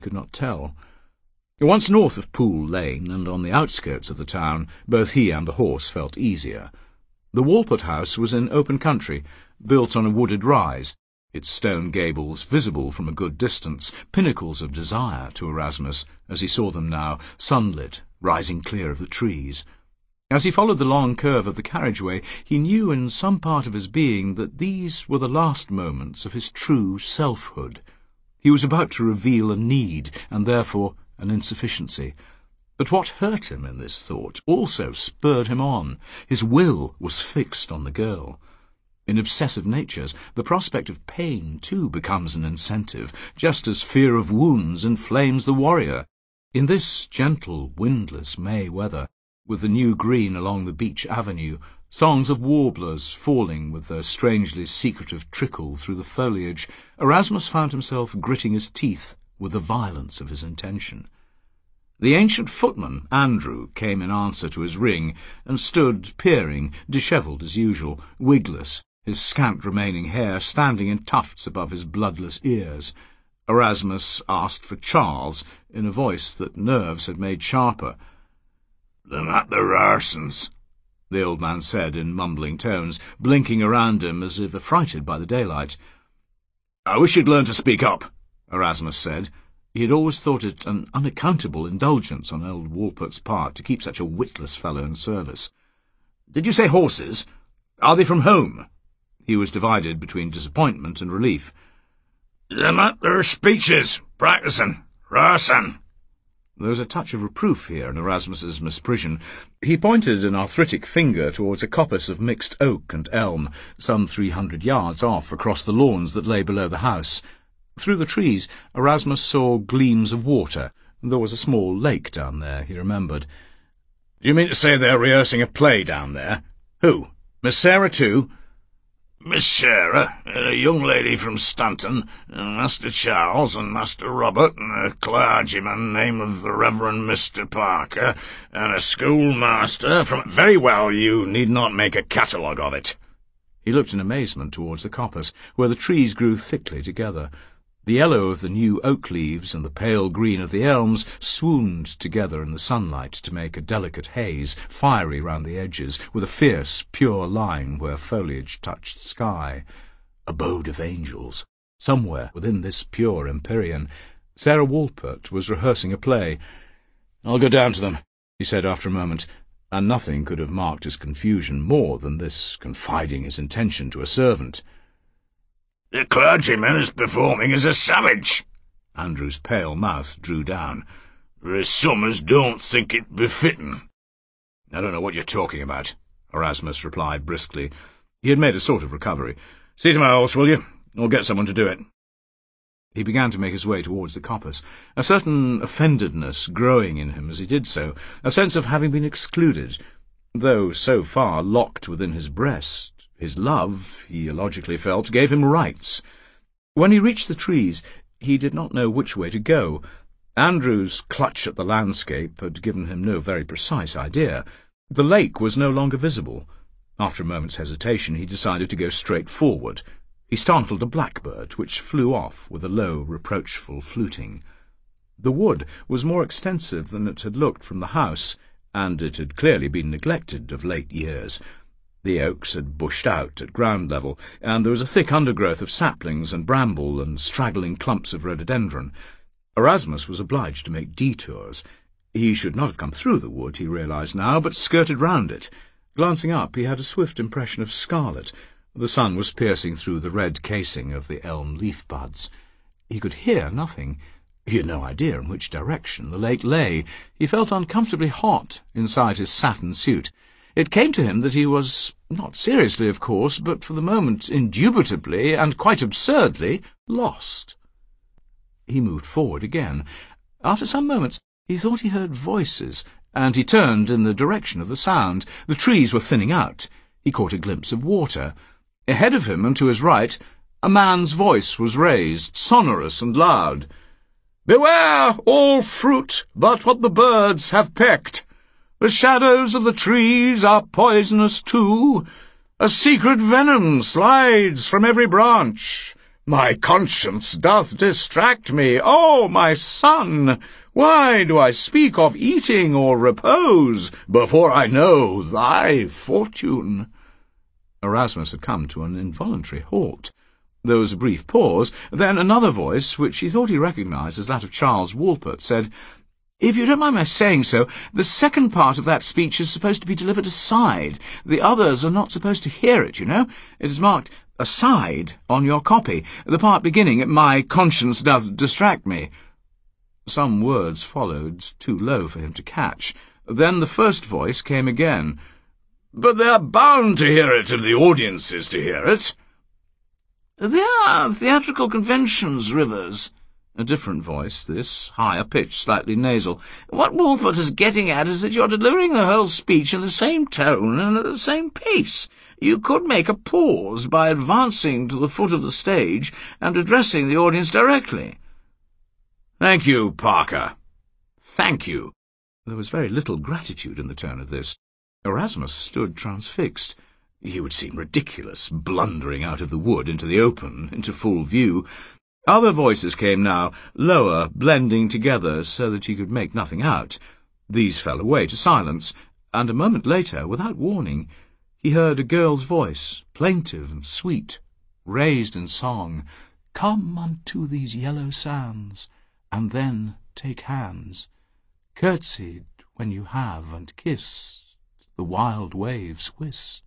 could not tell. Once north of Pool Lane and on the outskirts of the town, both he and the horse felt easier. The Walport house was in open country, built on a wooded rise, its stone gables visible from a good distance, pinnacles of desire to Erasmus, as he saw them now, sunlit, rising clear of the trees. As he followed the long curve of the carriageway, he knew in some part of his being that these were the last moments of his true selfhood. He was about to reveal a need, and therefore an insufficiency. But what hurt him in this thought also spurred him on. His will was fixed on the girl. In obsessive natures, the prospect of pain, too, becomes an incentive, just as fear of wounds inflames the warrior. In this gentle, windless May weather, with the new green along the beech avenue, songs of warblers falling with their strangely secretive trickle through the foliage, Erasmus found himself gritting his teeth with the violence of his intention. The ancient footman, Andrew, came in answer to his ring, and stood peering, dishevelled as usual, wigless, his scant remaining hair standing in tufts above his bloodless ears. Erasmus asked for Charles, in a voice that nerves had made sharper. "Them at the Rarsons," the old man said in mumbling tones, blinking around him as if affrighted by the daylight. "I wish you'd learn to speak up," Erasmus said. He had always thought it an unaccountable indulgence on old Walport's part to keep such a witless fellow in service. "Did you say horses? Are they from home?" He was divided between disappointment and relief. "Them at their speeches, practising, Rarson." There was a touch of reproof here in Erasmus's misprision. He pointed an arthritic finger towards a coppice of mixed oak and elm, some 300 yards off across the lawns that lay below the house. Through the trees, Erasmus saw gleams of water. There was a small lake down there, he remembered. "Do you mean to say they're rehearsing a play down there? Who? Miss Sarah too?" "Miss Sarah, a young lady from Stanton, Master Charles and Master Robert, and a clergyman named of the Reverend Mr. Parker, and a schoolmaster from—" "Very well, you need not make a catalogue of it." He looked in amazement towards the coppice, where the trees grew thickly together. The yellow of the new oak leaves and the pale green of the elms swooned together in the sunlight to make a delicate haze, fiery round the edges, with a fierce, pure line where foliage touched sky. Abode of angels. Somewhere within this pure empyrean, Sarah Walport was rehearsing a play. "I'll go down to them," he said after a moment, and nothing could have marked his confusion more than this confiding his intention to a servant. "The clergyman is performing as a savage." Andrew's pale mouth drew down. "There's some as don't think it befitting." "I don't know what you're talking about," Erasmus replied briskly. He had made a sort of recovery. "See to my horse, will you? I'll get someone to do it." He began to make his way towards the coppice, a certain offendedness growing in him as he did so, a sense of having been excluded, though so far locked within his breast. His love, he illogically felt, gave him rights. When he reached the trees, he did not know which way to go. Andrew's clutch at the landscape had given him no very precise idea. The lake was no longer visible. After a moment's hesitation, he decided to go straight forward. He startled a blackbird, which flew off with a low, reproachful fluting. The wood was more extensive than it had looked from the house, and it had clearly been neglected of late years. The oaks had bushed out at ground level, and there was a thick undergrowth of saplings and bramble and straggling clumps of rhododendron. Erasmus was obliged to make detours. He should not have come through the wood, he realized now, but skirted round it. Glancing up, he had a swift impression of scarlet. The sun was piercing through the red casing of the elm leaf buds. He could hear nothing. He had no idea in which direction the lake lay. He felt uncomfortably hot inside his satin suit. It came to him that he was, not seriously of course, but for the moment indubitably and quite absurdly, lost. He moved forward again. After some moments he thought he heard voices, and he turned in the direction of the sound. The trees were thinning out. He caught a glimpse of water. Ahead of him and to his right, a man's voice was raised, sonorous and loud. "Beware all fruit but what the birds have pecked. The shadows of the trees are poisonous too. A secret venom slides from every branch. My conscience doth distract me. Oh, my son, why do I speak of eating or repose before I know thy fortune?" Erasmus had come to an involuntary halt. There was a brief pause. Then another voice, which he thought he recognized as that of Charles Walpert, said, "If you don't mind my saying so, the second part of that speech is supposed to be delivered aside. The others are not supposed to hear it, you know. It is marked aside on your copy, the part beginning, 'My conscience doth distract me.'" Some words followed, too low for him to catch. Then the first voice came again. "But they are bound to hear it if the audience is to hear it." "They are theatrical conventions, Rivers." A different voice, this, higher pitched, slightly nasal. "What Walpert is getting at is that you're delivering the whole speech in the same tone and at the same pace. You could make a pause by advancing to the foot of the stage and addressing the audience directly." "Thank you, Parker. Thank you." There was very little gratitude in the tone of this. Erasmus stood transfixed. He would seem ridiculous, blundering out of the wood into the open, into full view. Other voices came now, lower, blending together so that he could make nothing out. These fell away to silence, and a moment later, without warning, he heard a girl's voice, plaintive and sweet, raised in song, "Come unto these yellow sands, and then take hands, curtsied when you have, and kissed the wild waves whist."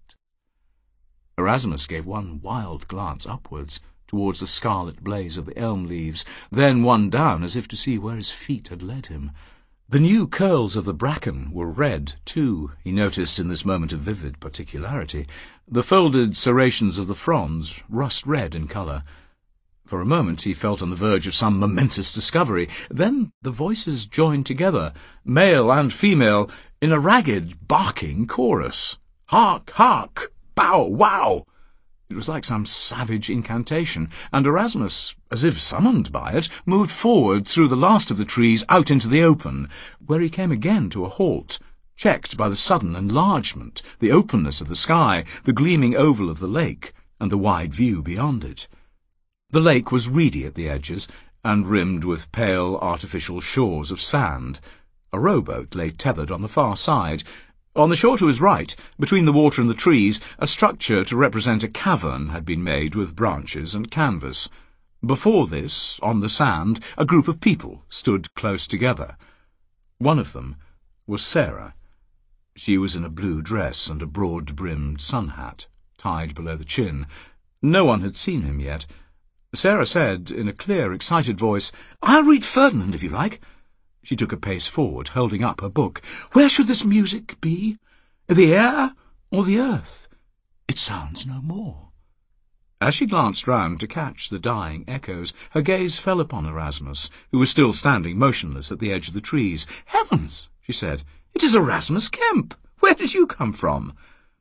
Erasmus gave one wild glance upwards, towards the scarlet blaze of the elm leaves, then one down as if to see where his feet had led him. The new curls of the bracken were red, too, he noticed in this moment of vivid particularity. The folded serrations of the fronds, rust-red in colour. For a moment he felt on the verge of some momentous discovery. Then the voices joined together, male and female, in a ragged, barking chorus. "Hark, hark! Bow, wow!" It was like some savage incantation, and Erasmus, as if summoned by it, moved forward through the last of the trees out into the open, where he came again to a halt, checked by the sudden enlargement, the openness of the sky, the gleaming oval of the lake, and the wide view beyond it. The lake was reedy at the edges, and rimmed with pale artificial shores of sand. A rowboat lay tethered on the far side. On the shore to his right, between the water and the trees, a structure to represent a cavern had been made with branches and canvas. Before this, on the sand, a group of people stood close together. One of them was Sarah. She was in a blue dress and a broad-brimmed sun hat, tied below the chin. No one had seen him yet. Sarah said, in a clear, excited voice, "I'll read Ferdinand, if you like." She took a pace forward, holding up her book. "Where should this music be? The air or the earth? It sounds no more." As she glanced round to catch the dying echoes, her gaze fell upon Erasmus, who was still standing motionless at the edge of the trees. "Heavens!" she said. "It is Erasmus Kemp! Where did you come from?"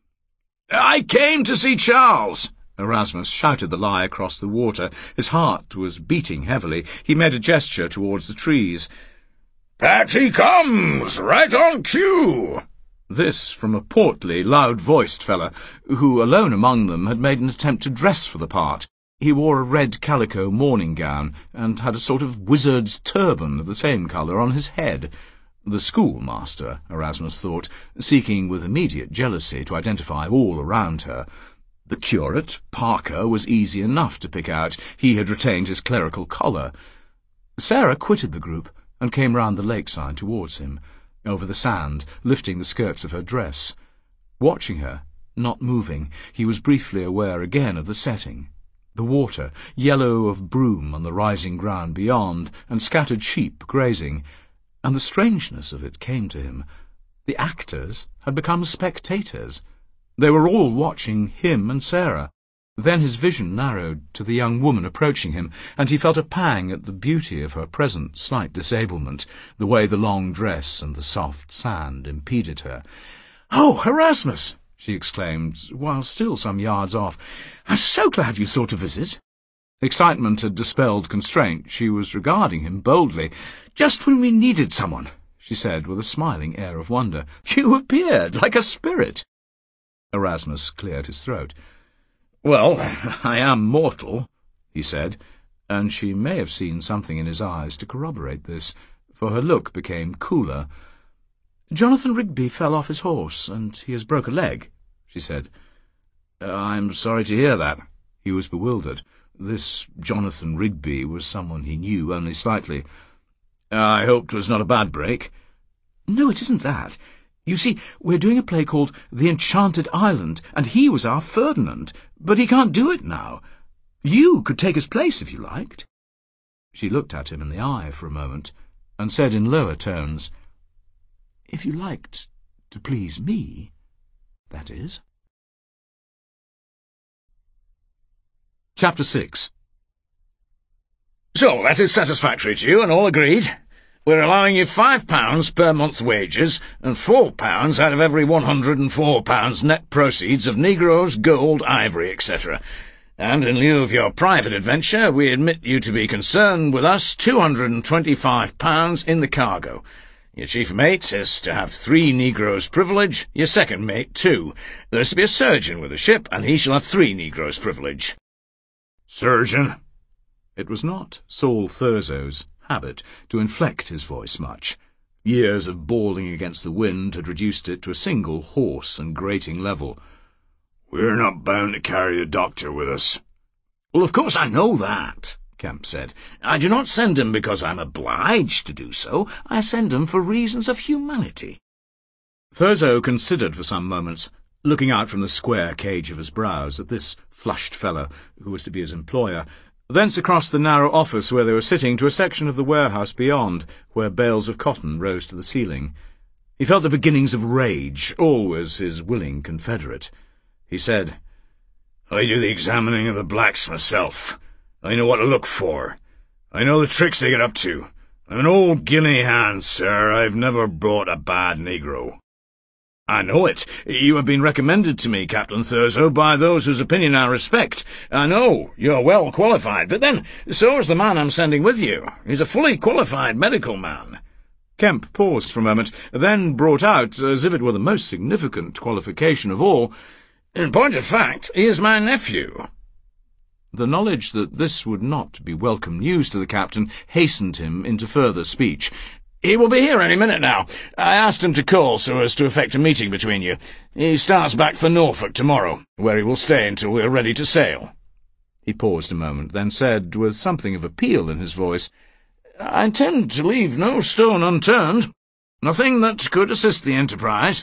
"I came to see Charles." Erasmus shouted the lie across the water. His heart was beating heavily. He made a gesture towards the trees. "Back he comes, right on cue." This from a portly, loud-voiced fellow, who, alone among them, had made an attempt to dress for the part. He wore a red calico morning gown, and had a sort of wizard's turban of the same colour on his head. The schoolmaster, Erasmus thought, seeking with immediate jealousy to identify all around her. The curate, Parker, was easy enough to pick out. He had retained his clerical collar. Sarah quitted the group, and came round the lakeside towards him, over the sand, lifting the skirts of her dress. Watching her, not moving, he was briefly aware again of the setting. The water, yellow of broom on the rising ground beyond, and scattered sheep grazing, and the strangeness of it came to him. The actors had become spectators. They were all watching him and Sarah. Then his vision narrowed to the young woman approaching him, and he felt a pang at the beauty of her present slight disablement, the way the long dress and the soft sand impeded her. "Oh, Erasmus!" she exclaimed, while still some yards off. "I'm so glad you thought to visit." Excitement had dispelled constraint. She was regarding him boldly. "Just when we needed someone," she said, with a smiling air of wonder. "You appeared like a spirit." Erasmus cleared his throat. "Well, I am mortal." he said, and she may have seen something in his eyes to corroborate this, for her look became cooler. "Jonathan Rigby fell off his horse, and he has broke a leg," she said. "I'm sorry to hear that." He was bewildered. This Jonathan Rigby was someone he knew only slightly. "I hope 'twas not a bad break." "No, it isn't that. You see, we're doing a play called The Enchanted Island, and he was our Ferdinand, but he can't do it now. You could take his place if you liked." She looked at him in the eye for a moment, and said in lower tones, "If you liked to please me, that is." Chapter 6. "So that is satisfactory to you, and all agreed? We're allowing you £5 per month wages, and £4 out of every £104 net proceeds of negroes, gold, ivory, etc. And in lieu of your private adventure, we admit you to be concerned with us £225 in the cargo. Your chief mate is to have 3 negroes privilege, your second mate 2. There is to be a surgeon with the ship, and he shall have 3 negroes privilege." "Surgeon?" It was not Saul Thurzo's habit to inflect his voice much. Years of bawling against the wind had reduced it to a single hoarse and grating level. "We're not bound to carry the doctor with us." "Well, of course I know that," Kemp said. "I do not send him because I'm obliged to do so. I send him for reasons of humanity." Thurzo considered for some moments, looking out from the square cage of his brows at this flushed fellow who was to be his employer, thence across the narrow office where they were sitting to a section of the warehouse beyond, where bales of cotton rose to the ceiling. He felt the beginnings of rage, always his willing confederate. He said, "I do the examining of the blacks myself. I know what to look for. I know the tricks they get up to. I'm an old Guinea hand, sir. I've never bought a bad negro." "I know it. You have been recommended to me, Captain Thurzo, by those whose opinion I respect. I know you're well qualified, but then so is the man I'm sending with you. He's a fully qualified medical man." Kemp paused for a moment, then brought out, as if it were the most significant qualification of all, "In point of fact, he is my nephew." The knowledge that this would not be welcome news to the captain hastened him into further speech. "He will be here any minute now. I asked him to call so as to effect a meeting between you. He starts back for Norfolk tomorrow, where he will stay until we are ready to sail." He paused a moment, then said, with something of appeal in his voice, "I intend to leave no stone unturned. Nothing that could assist the enterprise."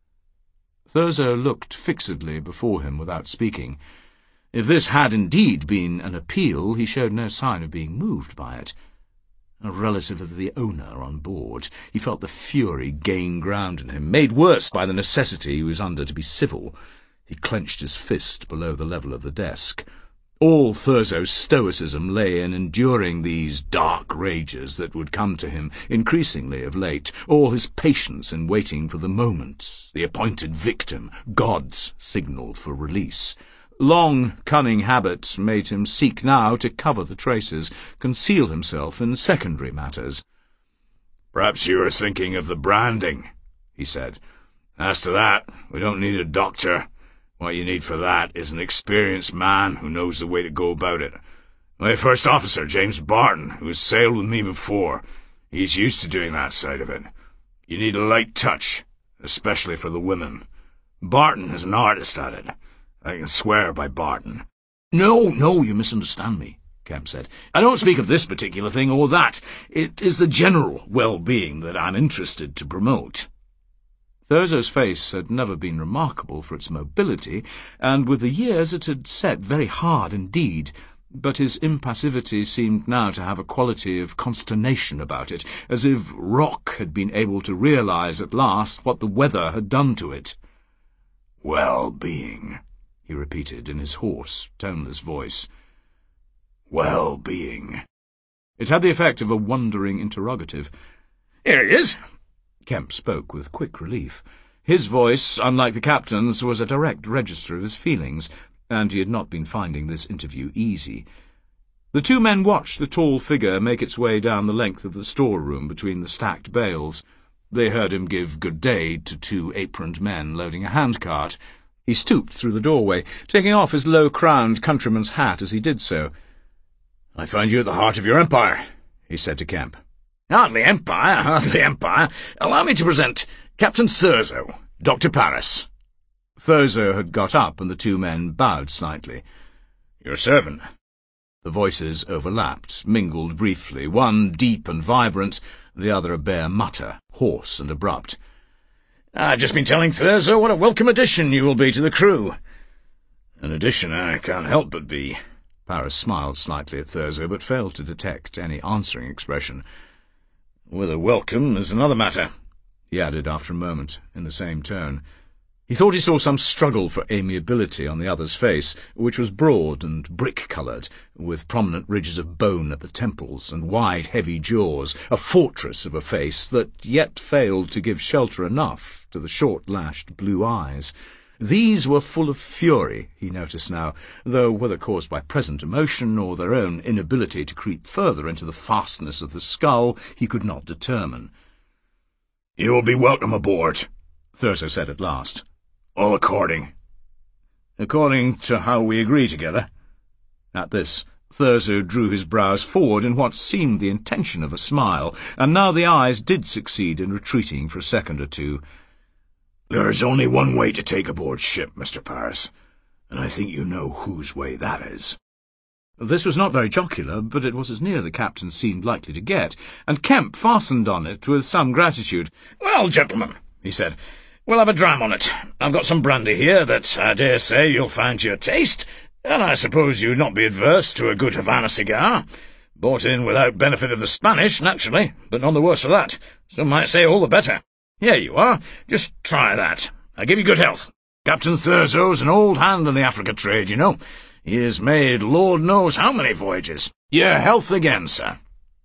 Thurzo looked fixedly before him without speaking. If this had indeed been an appeal, he showed no sign of being moved by it. A relative of the owner on board, he felt the fury gain ground in him, made worse by the necessity he was under to be civil. He clenched his fist below the level of the desk. All Thurzo's stoicism lay in enduring these dark rages that would come to him increasingly of late, all his patience in waiting for the moment, the appointed victim, God's signal for release. Long, cunning habits made him seek now to cover the traces, conceal himself in secondary matters. "Perhaps you are thinking of the branding," he said. "As to that, we don't need a doctor. What you need for that is an experienced man who knows the way to go about it. My first officer, James Barton, who has sailed with me before, he's used to doing that side of it. You need a light touch, especially for the women. Barton is an artist at it. I can swear by Barton." No, you misunderstand me," Kemp said. "I don't speak of this particular thing or that. It is the general well-being that I'm interested to promote." Thurzo's face had never been remarkable for its mobility, and with the years it had set very hard indeed, but his impassivity seemed now to have a quality of consternation about it, as if rock had been able to realize at last what the weather had done to it. "Well-being," he repeated in his hoarse, toneless voice. "Well-being." It had the effect of a wondering interrogative. "Here he is." Kemp spoke with quick relief. His voice, unlike the captain's, was a direct register of his feelings, and he had not been finding this interview easy. The two men watched the tall figure make its way down the length of the storeroom between the stacked bales. They heard him give good day to 2 aproned men loading a handcart. He stooped through the doorway, taking off his low-crowned countryman's hat as he did so. "I find you at the heart of your empire," he said to Kemp. "Hardly empire, hardly empire. Allow me to present Captain Thurzo, Dr. Paris." Thurzo had got up, and the two men bowed slightly. "Your servant." The voices overlapped, mingled briefly, one deep and vibrant, the other a bare mutter, hoarse and abrupt. "I've just been telling Thurzo what a welcome addition you will be to the crew." "An addition I can't help but be." Paris smiled slightly at Thurzo, but failed to detect any answering expression. "Whether welcome is another matter," he added after a moment, in the same tone. He thought he saw some struggle for amiability on the other's face, which was broad and brick-coloured, with prominent ridges of bone at the temples and wide, heavy jaws, a fortress of a face that yet failed to give shelter enough to the short-lashed blue eyes. These were full of fury, he noticed now, though whether caused by present emotion or their own inability to creep further into the fastness of the skull, he could not determine. "You will be welcome aboard," Thurzo said at last. "All according to how we agree together." At this, Thurzo drew his brows forward in what seemed the intention of a smile, and now the eyes did succeed in retreating for a second or two. "There is only one way to take aboard ship, Mr. Paris, and I think you know whose way that is." This was not very jocular, but it was as near the captain seemed likely to get, and Kemp fastened on it with some gratitude. "Well, gentlemen," he said, "we'll have a dram on it. I've got some brandy here that I dare say you'll find to your taste, and I suppose you'd not be adverse to a good Havana cigar. Bought in without benefit of the Spanish, naturally, but none the worse for that. Some might say all the better. Here you are. Just try that. I give you good health. Captain Thurzo's an old hand in the Africa trade, you know. He has made Lord knows how many voyages. Your health again, sir."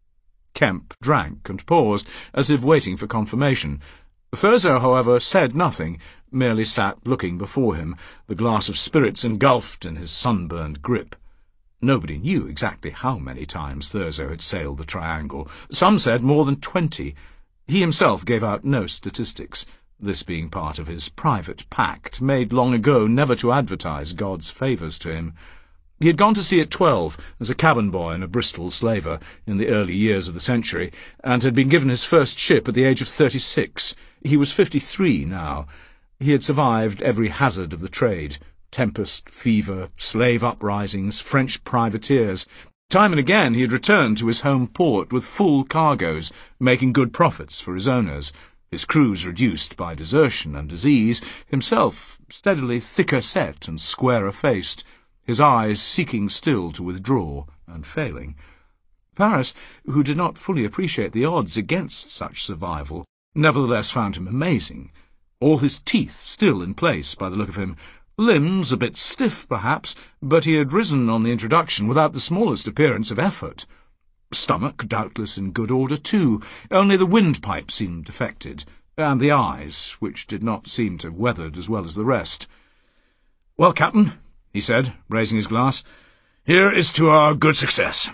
Kemp drank and paused, as if waiting for confirmation. Thurzo, however, said nothing, merely sat looking before him, the glass of spirits engulfed in his sunburned grip. Nobody knew exactly how many times Thurzo had sailed the Triangle. Some said more than 20. He himself gave out no statistics, this being part of his private pact, made long ago never to advertise God's favours to him. He had gone to sea at 12, as a cabin boy and a Bristol slaver, in the early years of the century, and had been given his first ship at the age of 36. He was 53 now. He had survived every hazard of the trade: tempest, fever, slave uprisings, French privateers. Time and again he had returned to his home port with full cargoes, making good profits for his owners, his crews reduced by desertion and disease, himself steadily thicker set and squarer faced, his eyes seeking still to withdraw and failing. Paris, who did not fully appreciate the odds against such survival, nevertheless found him amazing. All his teeth still in place by the look of him, limbs a bit stiff perhaps, but he had risen on the introduction without the smallest appearance of effort. Stomach doubtless in good order too, only the windpipe seemed affected, and the eyes, which did not seem to have weathered as well as the rest. "Well, Captain," he said, raising his glass, "here is to our good success."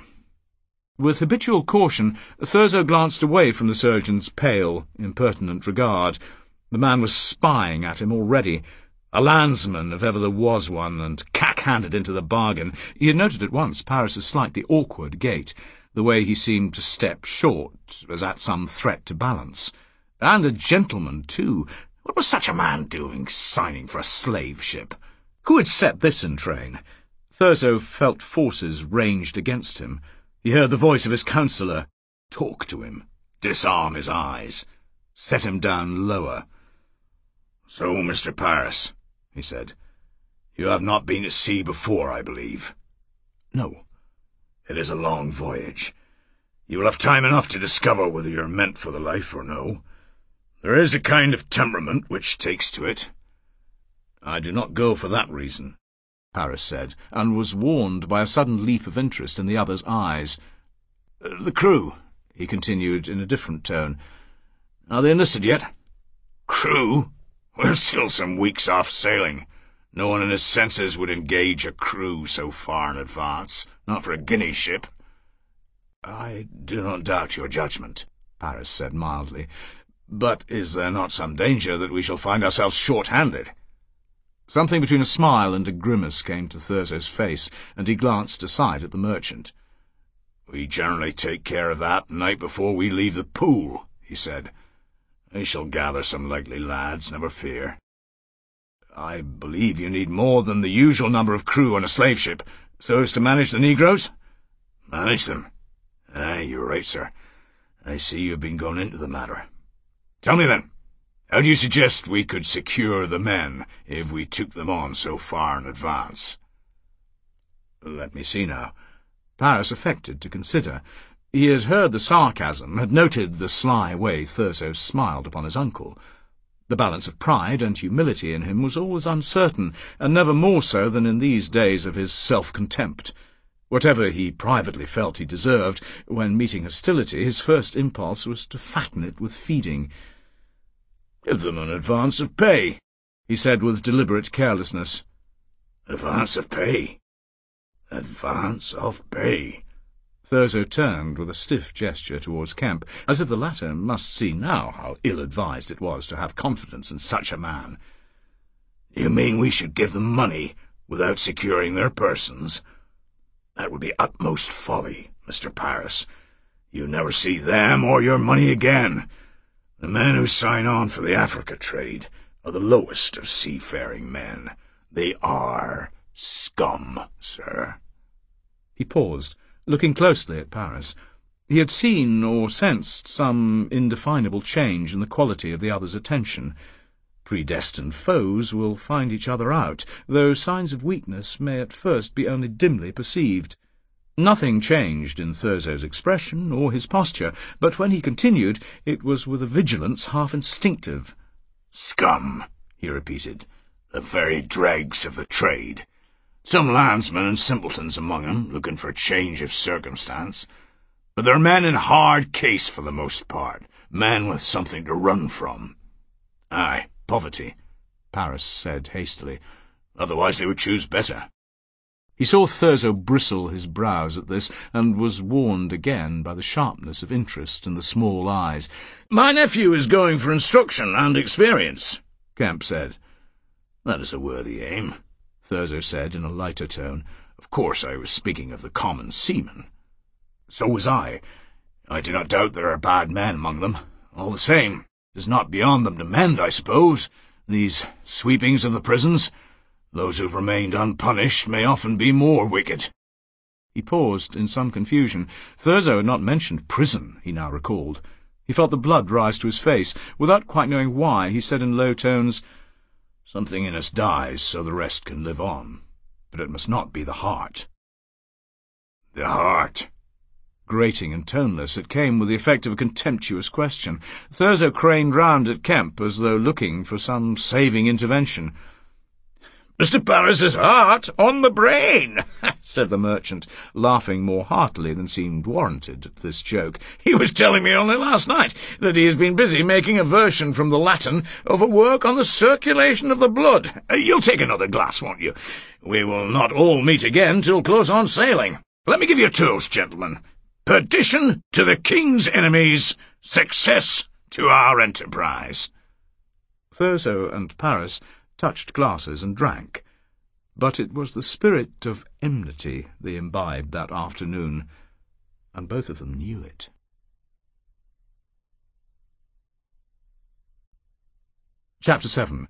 With habitual caution, Thurzo glanced away from the surgeon's pale, impertinent regard. The man was spying at him already. A landsman, if ever there was one, and cack-handed into the bargain. He had noted at once Paris's slightly awkward gait, the way he seemed to step short, as at some threat to balance. And a gentleman, too. What was such a man doing, signing for a slave ship? Who had set this in train? Thurzo felt forces ranged against him. He heard the voice of his counsellor. Talk to him. Disarm his eyes. Set him down lower. "So, Mr. Paris," he said, "you have not been at sea before, I believe." "No." "It is a long voyage. You will have time enough to discover whether you are meant for the life or no. There is a kind of temperament which takes to it." "I do not go for that reason," Paris said, and was warned by a sudden leap of interest in the other's eyes. "The crew," he continued in a different tone, "are they enlisted yet?" "Crew? We're still some weeks off sailing. No one in his senses would engage a crew so far in advance, not for a guinea ship." "I do not doubt your judgment," Paris said mildly, "but is there not some danger that we shall find ourselves short-handed?" Something between a smile and a grimace came to Thurzo's face, and he glanced aside at the merchant. "We generally take care of that the night before we leave the pool," he said. "I shall gather some likely lads, never fear." "I believe you need more than the usual number of crew on a slave ship, so as to manage the negroes?" "Manage them? Aye, you're right, sir. I see you've been going into the matter. Tell me then, how do you suggest we could secure the men if we took them on so far in advance?" Let me see now. Paris affected to consider. He had heard the sarcasm, had noted the sly way Thurso smiled upon his uncle. The balance of pride and humility in him was always uncertain, and never more so than in these days of his self-contempt. Whatever he privately felt he deserved, when meeting hostility, his first impulse was to fatten it with feeding. "Give them an advance of pay," he said with deliberate carelessness. "Advance of pay? Advance of pay?" Thurso turned with a stiff gesture towards Kemp, as if the latter must see now how ill-advised it was to have confidence in such a man. "You mean we should give them money without securing their persons? That would be utmost folly, Mr. Paris. You never see them or your money again. The men who sign on for the Africa trade are the lowest of seafaring men. They are scum, sir." He paused, looking closely at Paris. He had seen or sensed some indefinable change in the quality of the other's attention. Predestined foes will find each other out, though signs of weakness may at first be only dimly perceived. Nothing changed in Thurso's expression or his posture, but when he continued, it was with a vigilance half instinctive. "Scum," he repeated, "the very dregs of the trade. Some landsmen and simpletons among 'em, looking for a change of circumstance. But they're men in hard case for the most part, men with something to run from." "Aye, poverty," Paris said hastily. "Otherwise they would choose better." He saw Thurso bristle his brows at this, and was warned again by the sharpness of interest in the small eyes. "My nephew is going for instruction and experience," Kemp said. "That is a worthy aim," Thurso said in a lighter tone. "Of course I was speaking of the common seamen." "So was I. I do not doubt there are bad men among them. All the same, it is not beyond them to mend, I suppose, these sweepings of the prisons. Those who've remained unpunished may often be more wicked." He paused in some confusion. Thurso had not mentioned prison, he now recalled. He felt the blood rise to his face. Without quite knowing why, he said in low tones, "Something in us dies so the rest can live on, but it must not be the heart." "The heart?" Grating and toneless, it came with the effect of a contemptuous question. Thurso craned round at Kemp as though looking for some saving intervention. "Mr. Paris's heart on the brain," said the merchant, laughing more heartily than seemed warranted at this joke. "He was telling me only last night that he has been busy making a version from the Latin of a work on the circulation of the blood. You'll take another glass, won't you? We will not all meet again till close on sailing. Let me give you a toast, gentlemen. Perdition to the king's enemies, success to our enterprise." Thurso and Paris touched glasses and drank, but it was the spirit of enmity they imbibed that afternoon, and both of them knew it. Chapter 7.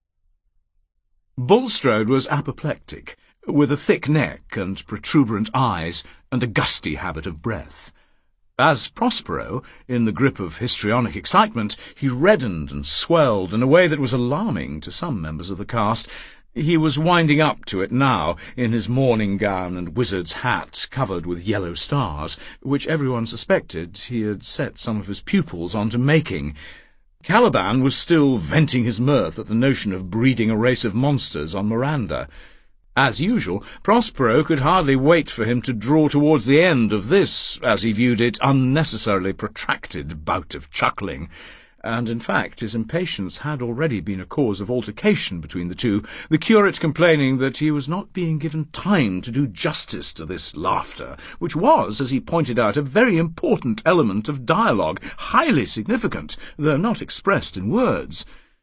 Bulstrode was apoplectic, with a thick neck and protuberant eyes, and a gusty habit of breath. As Prospero, in the grip of histrionic excitement, he reddened and swelled in a way that was alarming to some members of the cast. He was winding up to it now, in his morning gown and wizard's hat covered with yellow stars, which everyone suspected he had set some of his pupils on to making. Caliban was still venting his mirth at the notion of breeding a race of monsters on Miranda. As usual, Prospero could hardly wait for him to draw towards the end of this, as he viewed it, unnecessarily protracted bout of chuckling, and in fact his impatience had already been a cause of altercation between the two, the curate complaining that he was not being given time to do justice to this laughter, which was, as he pointed out, a very important element of dialogue, highly significant, though not expressed in words.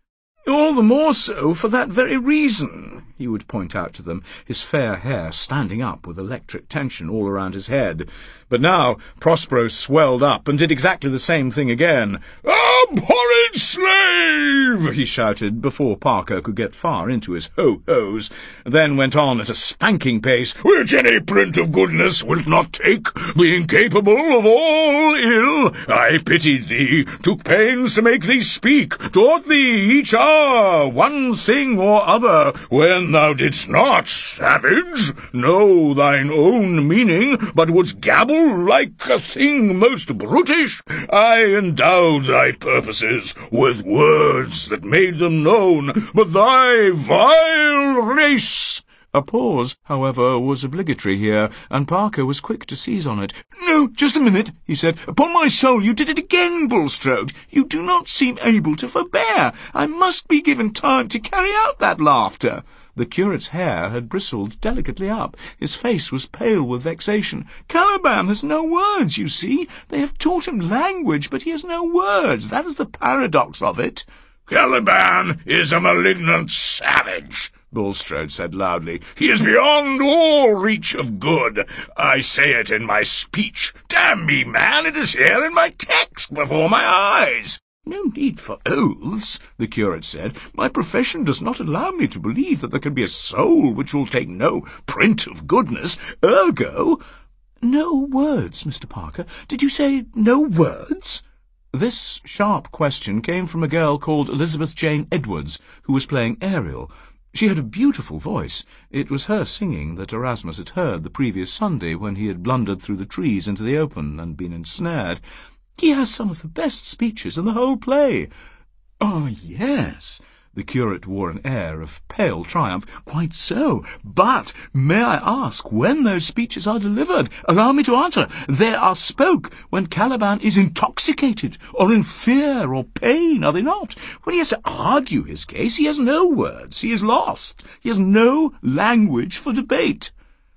All the more so for that very reason, he would point out to them, his fair hair standing up with electric tension all around his head. But now Prospero swelled up and did exactly the same thing again. "Abhorred slave!" he shouted, before Parker could get far into his ho-hos, then went on at a spanking pace, "Which any print of goodness wilt not take, being capable of all ill. I pitied thee, took pains to make thee speak, taught thee each hour one thing or other, when thou didst not, savage, know thine own meaning, but wouldst gabble like a thing most brutish. I endowed thy purposes with words that made them known, but thy vile race—" A pause, however, was obligatory here, and Parker was quick to seize on it. "No, just a minute," he said. "Upon my soul, you did it again, Bulstrode. You do not seem able to forbear. I must be given time to carry out that laughter." The curate's hair had bristled delicately up. His face was pale with vexation. "Caliban has no words, you see. They have taught him language, but he has no words. That is the paradox of it." "Caliban is a malignant savage," Bulstrode said loudly. "He is beyond all reach of good. I say it in my speech. Damn me, man, it is here in my text before my eyes." "No need for oaths," the curate said. "My profession does not allow me to believe that there can be a soul which will take no print of goodness. Ergo—" "No words, Mr. Parker? Did you say no words?" This sharp question came from a girl called Elizabeth Jane Edwards, who was playing Ariel. She had a beautiful voice. It was her singing that Erasmus had heard the previous Sunday when he had blundered through the trees into the open and been ensnared. "He has some of the best speeches in the whole play." "Oh, yes." The curate wore an air of pale triumph. "Quite so. But may I ask when those speeches are delivered? Allow me to answer. They are spoke when Caliban is intoxicated, or in fear or pain, are they not? When he has to argue his case, he has no words. He is lost. He has no language for debate."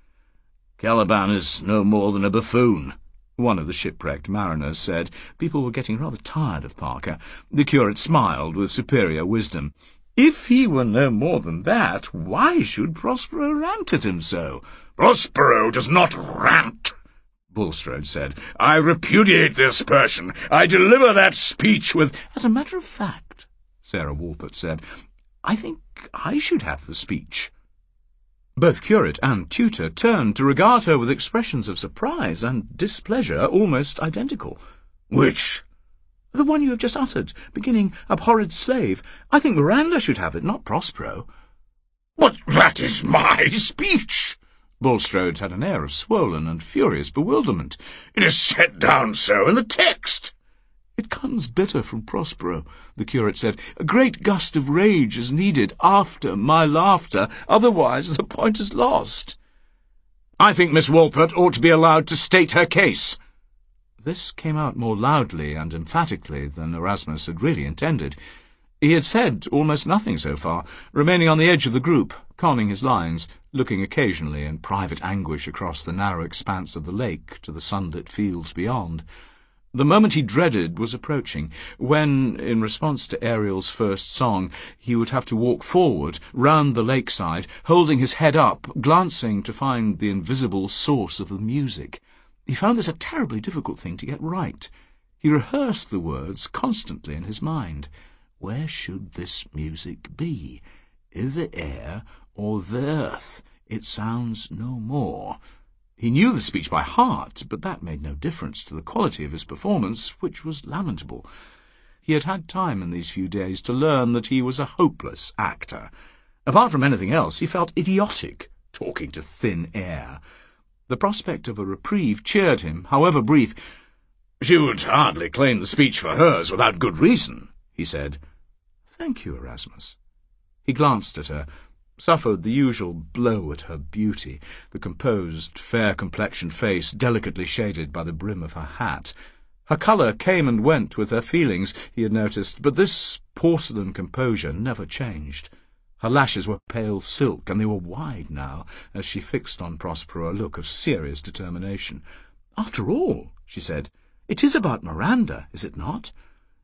"Caliban is no more than a buffoon," one of the shipwrecked mariners said. People were getting rather tired of Parker. The curate smiled with superior wisdom. "If he were no more than that, why should Prospero rant at him so?" "Prospero does not rant," Bulstrode said. "I repudiate the aspersion. I deliver that speech with—" "As a matter of fact," Sarah Walpert said, "I think I should have the speech." Both curate and tutor turned to regard her with expressions of surprise and displeasure almost identical. "Which?" "The one you have just uttered, beginning abhorred slave. I think Miranda should have it, not Prospero." "But that is my speech." Bulstrode had an air of swollen and furious bewilderment. "It is set down so in the text." "It comes bitter from Prospero," the curate said. "A great gust of rage is needed after my laughter, otherwise the point is lost." "I think Miss Walpert ought to be allowed to state her case." This came out more loudly and emphatically than Erasmus had really intended. He had said almost nothing so far, remaining on the edge of the group, conning his lines, looking occasionally in private anguish across the narrow expanse of the lake to the sunlit fields beyond. The moment he dreaded was approaching, when, in response to Ariel's first song, he would have to walk forward, round the lakeside, holding his head up, glancing to find the invisible source of the music. He found this a terribly difficult thing to get right. He rehearsed the words constantly in his mind. Where should this music be? I' the air or the earth? It sounds no more. He knew the speech by heart, but that made no difference to the quality of his performance, which was lamentable. He had had time in these few days to learn that he was a hopeless actor. Apart from anything else, he felt idiotic, talking to thin air. The prospect of a reprieve cheered him, however brief. "She would hardly claim the speech for hers without good reason," he said. "Thank you, Erasmus." He glanced at her, suffered the usual blow at her beauty, the composed, fair-complexioned face delicately shaded by the brim of her hat. Her colour came and went with her feelings, he had noticed, but this porcelain composure never changed. Her lashes were pale silk, and they were wide now, as she fixed on Prospero a look of serious determination. "After all," she said, "it is about Miranda, is it not?"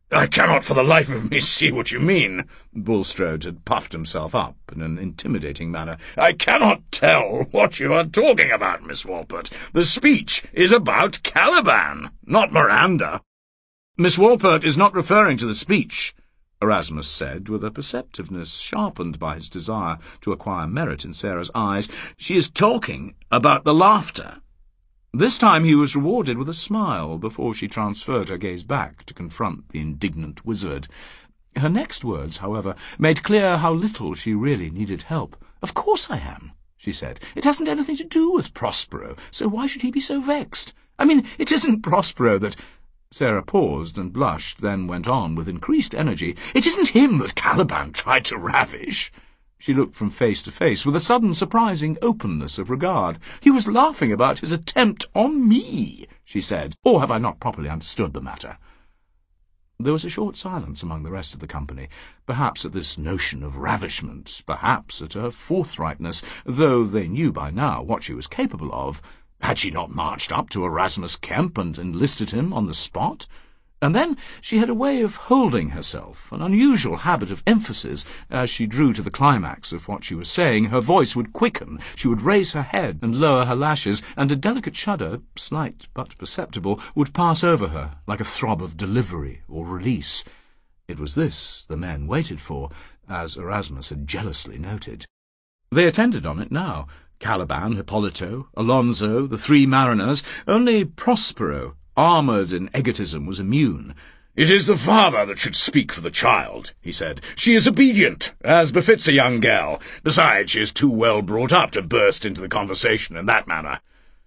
I cannot for the life of me see what you mean. Bulstrode had puffed himself up in an intimidating manner. I cannot tell what you are talking about, Miss Walpert. The speech is about Caliban, not Miranda. Miss Walpert is not referring to the speech, Erasmus said, with a perceptiveness sharpened by his desire to acquire merit in Sarah's eyes. She is talking about the laughter. This time he was rewarded with a smile before she transferred her gaze back to confront the indignant wizard. Her next words, however, made clear how little she really needed help. "Of course I am," she said. "It hasn't anything to do with Prospero, so why should he be so vexed? I mean, it isn't Prospero that—" Sarah paused and blushed, then went on with increased energy. "It isn't him that Caliban tried to ravish." She looked from face to face with a sudden surprising openness of regard. "He was laughing about his attempt on me," she said. "Or have I not properly understood the matter?" There was a short silence among the rest of the company, perhaps at this notion of ravishment, perhaps at her forthrightness, though they knew by now what she was capable of. Had she not marched up to Erasmus Kemp and enlisted him on the spot? And then she had a way of holding herself, an unusual habit of emphasis. As she drew to the climax of what she was saying, her voice would quicken, she would raise her head and lower her lashes, and a delicate shudder, slight but perceptible, would pass over her, like a throb of delivery or release. It was this the men waited for, as Erasmus had jealously noted. They attended on it now. Caliban, Hippolito, Alonso, the three mariners. Only Prospero, armoured in egotism, was immune. "It is the father that should speak for the child," he said. "She is obedient, as befits a young girl. Besides, she is too well brought up to burst into the conversation in that manner."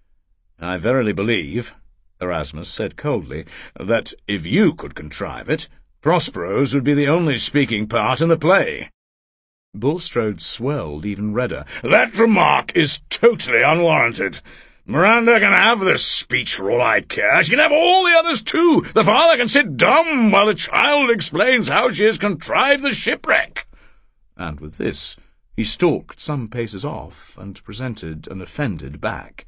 "I verily believe," Erasmus said coldly, "that if you could contrive it, Prospero's would be the only speaking part in the play." Bulstrode swelled even redder. "That remark is totally unwarranted. Miranda can have this speech for all I care. She can have all the others too. The father can sit dumb while the child explains how she has contrived the shipwreck." And with this he stalked some paces off and presented an offended back.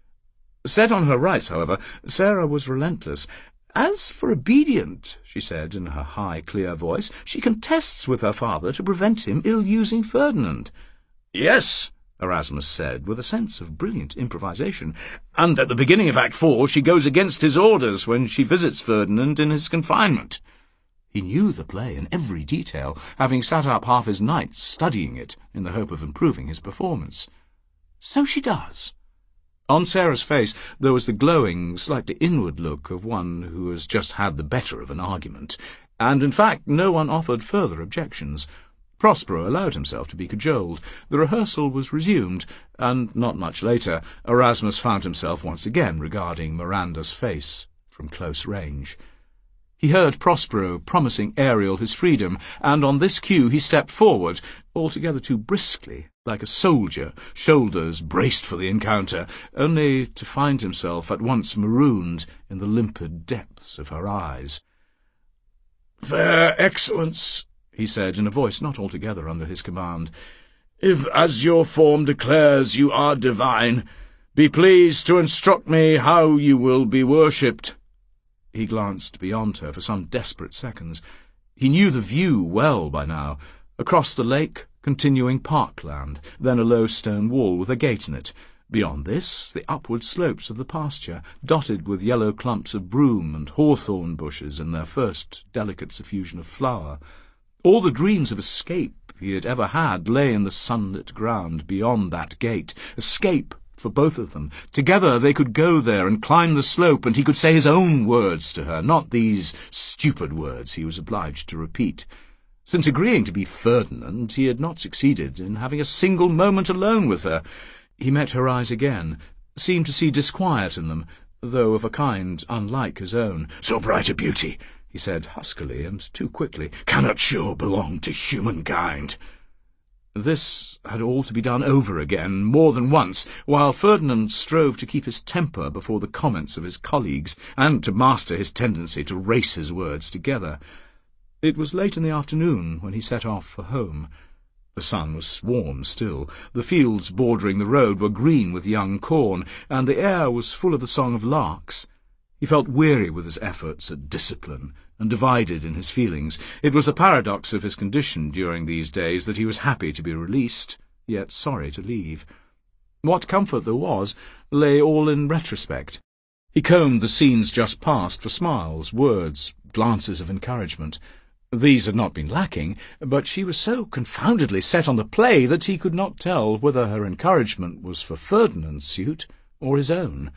Set on her rights, however, Sarah was relentless. "As for obedient," she said in her high, clear voice, "she contests with her father to prevent him ill-using Ferdinand." "Yes," Erasmus said, with a sense of brilliant improvisation, "and at the beginning of Act 4 she goes against his orders when she visits Ferdinand in his confinement." He knew the play in every detail, having sat up half his nights studying it in the hope of improving his performance. "So she does." On Sarah's face there was the glowing, slightly inward look of one who has just had the better of an argument, and in fact no one offered further objections. Prospero allowed himself to be cajoled. The rehearsal was resumed, and not much later Erasmus found himself once again regarding Miranda's face from close range. He heard Prospero promising Ariel his freedom, and on this cue he stepped forward, altogether too briskly, like a soldier, shoulders braced for the encounter, only to find himself at once marooned in the limpid depths of her eyes. "Fair Excellence," he said in a voice not altogether under his command, "if, as your form declares, you are divine, be pleased to instruct me how you will be worshipped." He glanced beyond her for some desperate seconds. He knew the view well by now. Across the lake, continuing parkland, then a low stone wall with a gate in it. Beyond this, the upward slopes of the pasture, dotted with yellow clumps of broom and hawthorn bushes in their first delicate suffusion of flower. All the dreams of escape he had ever had lay in the sunlit ground beyond that gate. Escape for both of them. Together they could go there and climb the slope, and he could say his own words to her, not these stupid words he was obliged to repeat. Since agreeing to be Ferdinand, he had not succeeded in having a single moment alone with her. He met her eyes again, seemed to see disquiet in them, though of a kind unlike his own. "So bright a beauty," he said huskily and too quickly, "cannot sure belong to humankind." This had all to be done over again, more than once, while Ferdinand strove to keep his temper before the comments of his colleagues, and to master his tendency to race his words together. It was late in the afternoon when he set off for home. The sun was warm still, the fields bordering the road were green with young corn, and the air was full of the song of larks. He felt weary with his efforts at discipline, and divided in his feelings. It was the paradox of his condition during these days that he was happy to be released, yet sorry to leave. What comfort there was lay all in retrospect. He combed the scenes just past for smiles, words, glances of encouragement. These had not been lacking, but she was so confoundedly set on the play that he could not tell whether her encouragement was for Ferdinand's suit or his own.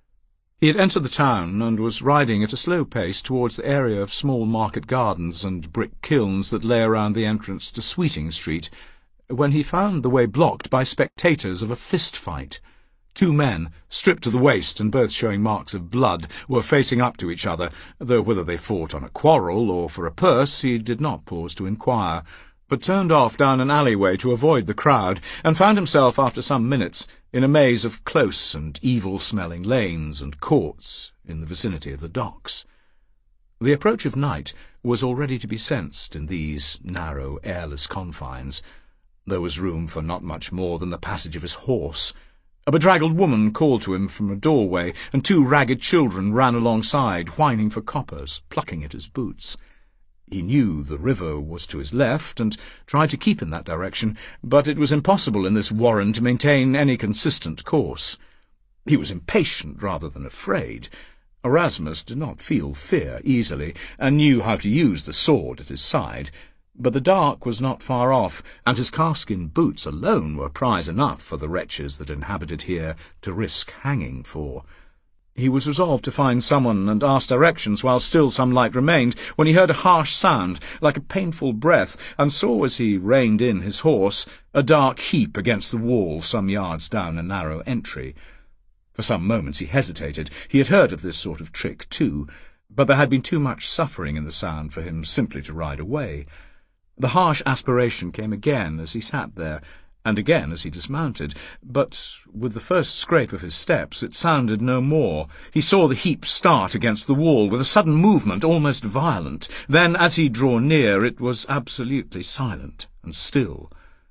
He had entered the town and was riding at a slow pace towards the area of small market gardens and brick kilns that lay around the entrance to Sweeting Street, when he found the way blocked by spectators of a fist-fight. Two men, stripped to the waist and both showing marks of blood, were facing up to each other, though whether they fought on a quarrel or for a purse he did not pause to inquire, but turned off down an alleyway to avoid the crowd, and found himself after some minutes in a maze of close and evil-smelling lanes and courts in the vicinity of the docks. The approach of night was already to be sensed in these narrow, airless confines. There was room for not much more than the passage of his horse. A bedraggled woman called to him from a doorway, and two ragged children ran alongside, whining for coppers, plucking at his boots. He knew the river was to his left, and tried to keep in that direction, but it was impossible in this warren to maintain any consistent course. He was impatient rather than afraid. Erasmus did not feel fear easily, and knew how to use the sword at his side, but the dark was not far off, and his calfskin boots alone were prize enough for the wretches that inhabited here to risk hanging for. He was resolved to find someone and ask directions while still some light remained, when he heard a harsh sound, like a painful breath, and saw, as he reined in his horse, a dark heap against the wall some yards down a narrow entry. For some moments he hesitated. He had heard of this sort of trick too, but there had been too much suffering in the sound for him simply to ride away. The harsh aspiration came again as he sat there, and again as he dismounted, but with the first scrape of his steps it sounded no more. He saw the heap start against the wall with a sudden movement, almost violent. Then, as he drew near, it was absolutely silent and still.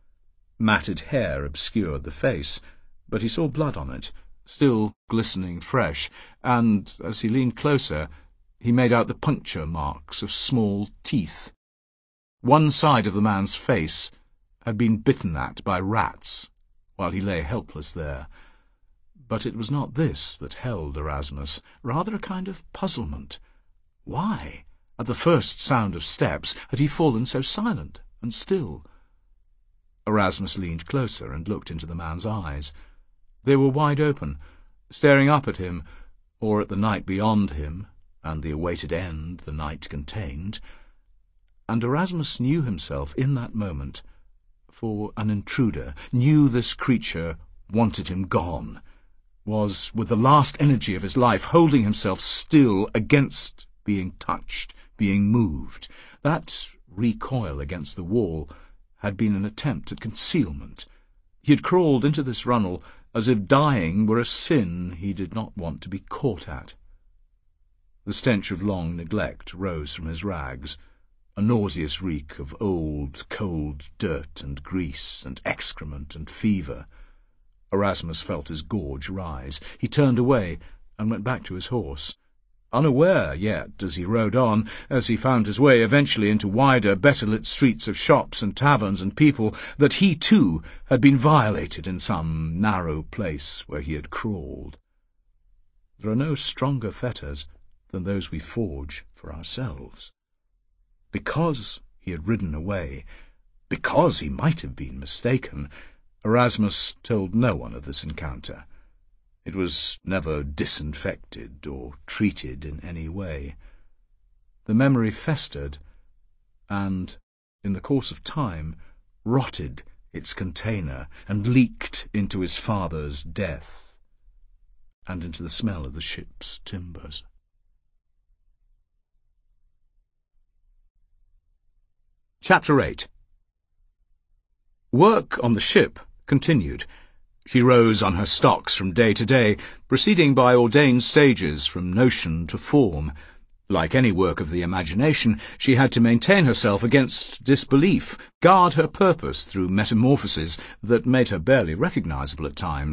Matted hair obscured the face, but he saw blood on it, still glistening fresh, and, as he leaned closer, he made out the puncture marks of small teeth. One side of the man's face had been bitten at by rats while he lay helpless there. But it was not this that held Erasmus, rather a kind of puzzlement. Why, at the first sound of steps, had he fallen so silent and still? Erasmus leaned closer and looked into the man's eyes. They were wide open, staring up at him, or at the night beyond him, and the awaited end the night contained. And Erasmus knew himself in that moment for an intruder, knew this creature wanted him gone, was, with the last energy of his life, holding himself still against being touched, being moved. That recoil against the wall had been an attempt at concealment. He had crawled into this runnel as if dying were a sin he did not want to be caught at. The stench of long neglect rose from his rags, a nauseous reek of old, cold dirt and grease and excrement and fever. Erasmus felt his gorge rise. He turned away and went back to his horse, unaware yet, as he rode on, as he found his way eventually into wider, better-lit streets of shops and taverns and people, that he, too, had been violated in some narrow place where he had crawled. There are no stronger fetters than those we forge for ourselves. Because he had ridden away, because he might have been mistaken, Erasmus told no one of this encounter. It was never disinfected or treated in any way. The memory festered, and, in the course of time, rotted its container and leaked into his father's death, and into the smell of the ship's timbers. Chapter 8. Work on the ship continued. She rose on her stocks from day to day, proceeding by ordained stages from notion to form. Like any work of the imagination, she had to maintain herself against disbelief, guard her purpose through metamorphoses that made her barely recognizable at times,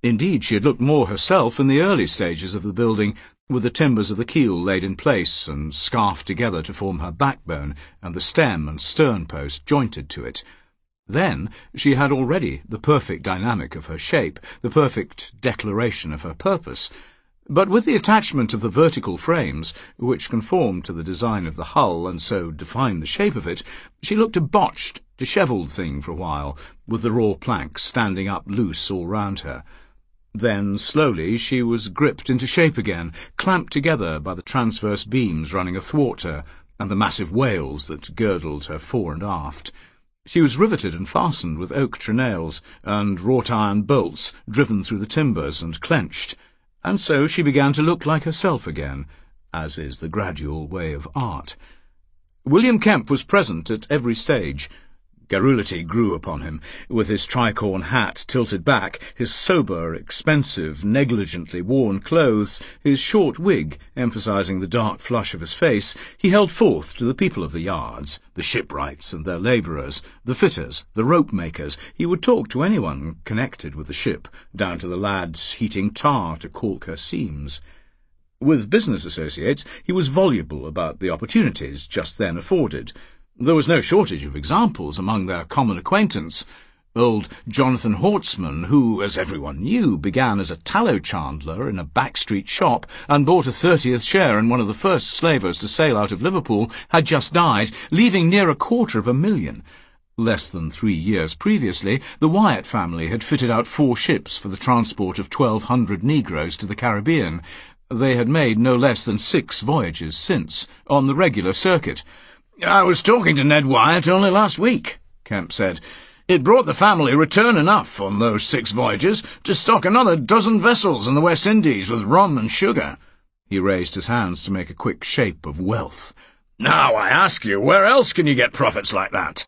Indeed, she had looked more herself in the early stages of the building, with the timbers of the keel laid in place and scarfed together to form her backbone, and the stem and stern post jointed to it. Then she had already the perfect dynamic of her shape, the perfect declaration of her purpose. But with the attachment of the vertical frames, which conformed to the design of the hull and so defined the shape of it, she looked a botched, dishevelled thing for a while, with the raw planks standing up loose all round her. Then, slowly, she was gripped into shape again, clamped together by the transverse beams running athwart her, and the massive wales that girdled her fore and aft. She was riveted and fastened with oak trenails, and wrought-iron bolts driven through the timbers and clenched, and so she began to look like herself again, as is the gradual way of art. William Kemp was present at every stage. Garrulity grew upon him, with his tricorn hat tilted back, his sober, expensive, negligently worn clothes, his short wig emphasizing the dark flush of his face. He held forth to the people of the yards, the shipwrights and their labourers, the fitters, the rope-makers. He would talk to anyone connected with the ship, down to the lads heating tar to caulk her seams. With business associates he was voluble about the opportunities just then afforded. There was no shortage of examples among their common acquaintance. Old Jonathan Hortsman, who, as everyone knew, began as a tallow chandler in a back-street shop and bought a 30th share in one of the first slavers to sail out of Liverpool, had just died, leaving near $250,000. Less than 3 years previously, the Wyatt family had fitted out 4 ships for the transport of 1,200 negroes to the Caribbean. They had made no less than 6 voyages since, on the regular circuit. "I was talking to Ned Wyatt only last week," Kemp said. "It brought the family return enough on those 6 voyages to stock another 12 vessels in the West Indies with rum and sugar." He raised his hands to make a quick shape of wealth. "Now, I ask you, where else can you get profits like that?"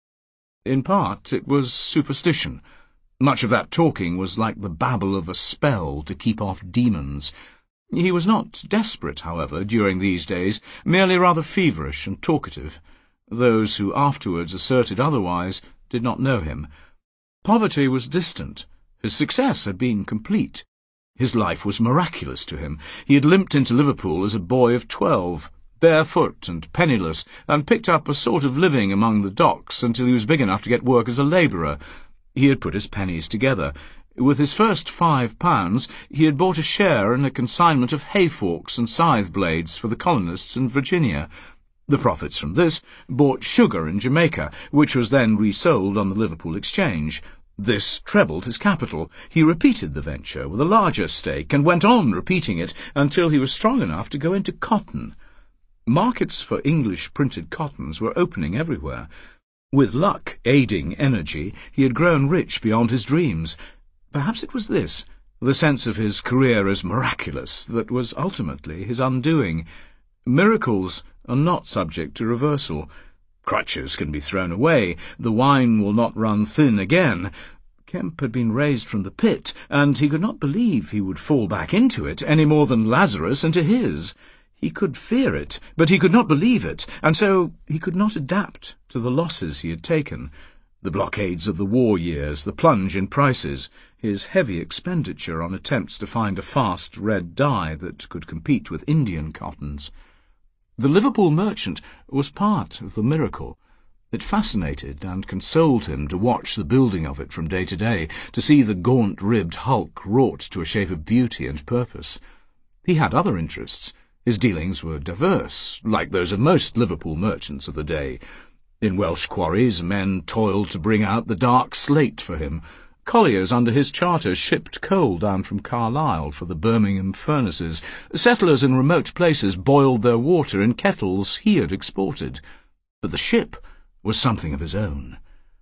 In part, it was superstition. Much of that talking was like the babble of a spell to keep off demons. He was not desperate, however, during these days, merely rather feverish and talkative. Those who afterwards asserted otherwise did not know him. Poverty was distant. His success had been complete. His life was miraculous to him. He had limped into Liverpool as a boy of 12, barefoot and penniless, and picked up a sort of living among the docks until he was big enough to get work as a labourer. He had put his pennies together. With his first £5, he had bought a share in a consignment of hay-forks and scythe-blades for the colonists in Virginia. The profits from this bought sugar in Jamaica, which was then resold on the Liverpool Exchange. This trebled his capital. He repeated the venture with a larger stake, and went on repeating it until he was strong enough to go into cotton. Markets for English printed cottons were opening everywhere. With luck aiding energy, he had grown rich beyond his dreams. Perhaps it was this, the sense of his career as miraculous, that was ultimately his undoing. Miracles are not subject to reversal. Crutches can be thrown away. The wine will not run thin again. Kemp had been raised from the pit, and he could not believe he would fall back into it any more than Lazarus into his. He could fear it, but he could not believe it, and so he could not adapt to the losses he had taken. The blockades of the war years, the plunge in prices, his heavy expenditure on attempts to find a fast red dye that could compete with Indian cottons. The Liverpool merchant was part of the miracle. It fascinated and consoled him to watch the building of it from day to day, to see the gaunt-ribbed hulk wrought to a shape of beauty and purpose. He had other interests. His dealings were diverse, like those of most Liverpool merchants of the day. In Welsh quarries, men toiled to bring out the dark slate for him. Colliers under his charter shipped coal down from Carlisle for the Birmingham furnaces. Settlers in remote places boiled their water in kettles he had exported. But the ship was something of his own.